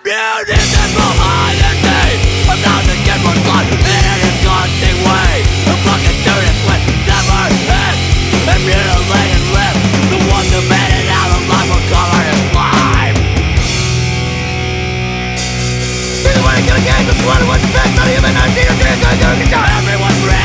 municipal holiday. A thousand kids were blood in a disgusting way. A fucking students with never end and mutilated lips. The ones who made it out alive were covered in slime. See the way to kill a game, the blood was spent. Not even a secret, everyone's ready.